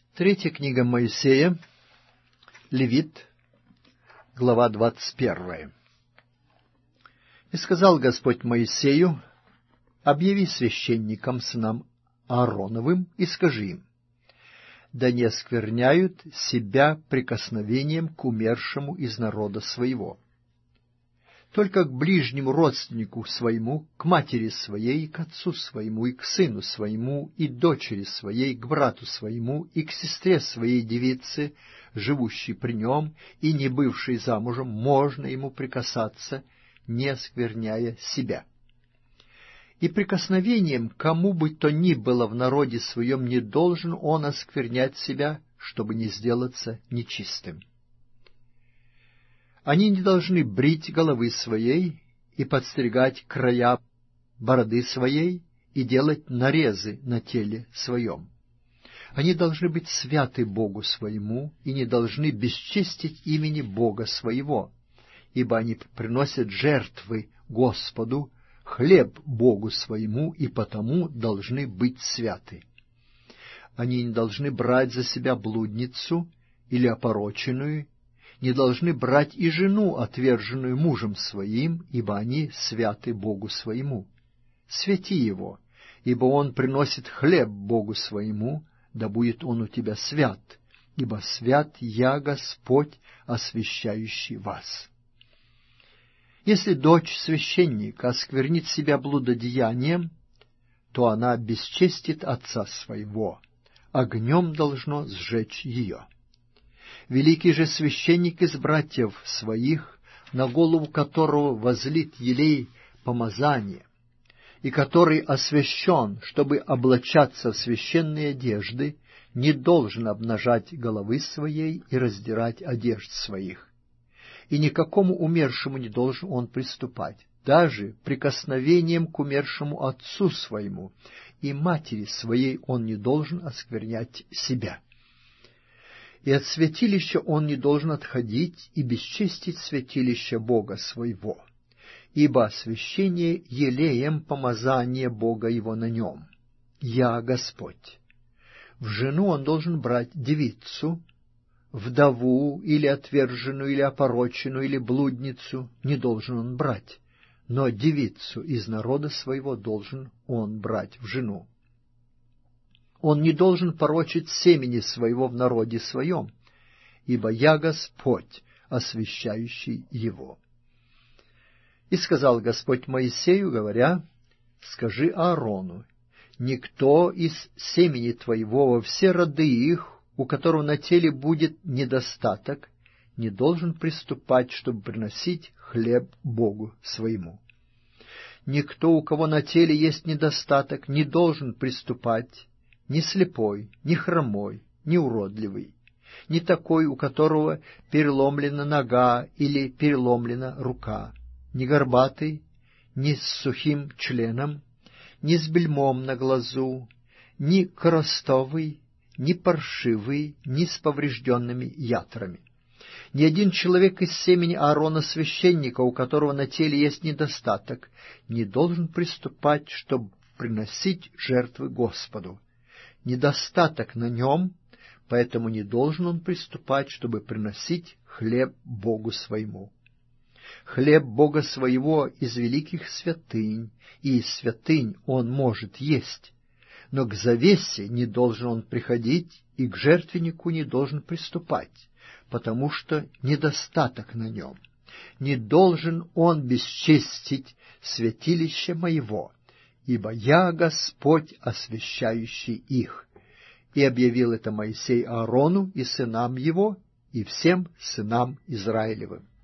Третья книга Моисея, Левит, глава 21. «И сказал Господь Моисею: объяви священникам, сынам Аароновым, и скажи им: да не оскверняют себя прикосновением к умершему из народа своего, только к ближнему родственнику своему, к матери своей, к отцу своему, и к сыну своему, и дочери своей, к брату своему, и к сестре своей девице, живущей при нем, и не бывшей замужем, можно ему прикасаться, не оскверняя себя. И прикосновением кому бы то ни было в народе своем не должен он осквернять себя, чтобы не сделаться нечистым. Они не должны брить головы своей и подстригать края бороды своей и делать нарезы на теле своем. Они должны быть святы Богу своему и не должны бесчестить имени Бога своего, ибо они приносят жертвы Господу, хлеб Богу своему, и потому должны быть святы. Они не должны брать за себя блудницу или опороченную, не должны брать и жену, отверженную мужем своим, ибо они святы Богу своему. Святи его, ибо он приносит хлеб Богу своему, да будет он у тебя свят, ибо свят я, Господь, освящающий вас. Если дочь священника осквернит себя блудодеянием, то она бесчестит отца своего, огнем должно сжечь ее. Великий же священник из братьев своих, на голову которого возлит елей помазания, и который освящен, чтобы облачаться в священные одежды, не должен обнажать головы своей и раздирать одежд своих. И никакому умершему не должен он приступать, даже прикосновением к умершему отцу своему, и матери своей он не должен осквернять себя. И от святилища он не должен отходить и бесчестить святилище Бога своего, ибо освящение елеем помазание Бога его на нем. Я Господь. В жену он должен брать девицу, вдову или отверженную, или опороченную, или блудницу не должен он брать, но девицу из народа своего должен он брать в жену. Он не должен порочить семени своего в народе своем, ибо я Господь, освящающий его. И сказал Господь Моисею, говоря: скажи Аарону: никто из семени твоего во все роды их, у которого на теле будет недостаток, не должен приступать, чтобы приносить хлеб Богу своему. Никто, у кого на теле есть недостаток, не должен приступать, ни слепой, ни хромой, ни уродливый, ни такой, у которого переломлена нога или переломлена рука, ни горбатый, ни с сухим членом, ни с бельмом на глазу, ни коростовый, ни паршивый, ни с поврежденными ятрами. Ни один человек из семени Аарона священника, у которого на теле есть недостаток, не должен приступать, чтобы приносить жертвы Господу. Недостаток на нем, поэтому не должен он приступать, чтобы приносить хлеб Богу своему. Хлеб Бога своего из великих святынь, и из святынь он может есть, но к завесе не должен он приходить, и к жертвеннику не должен приступать, потому что недостаток на нем. Не должен он бесчестить святилище моего, ибо я Господь, освящающий их. И объявил это Моисей Аарону и сынам его, и всем сынам Израилевым.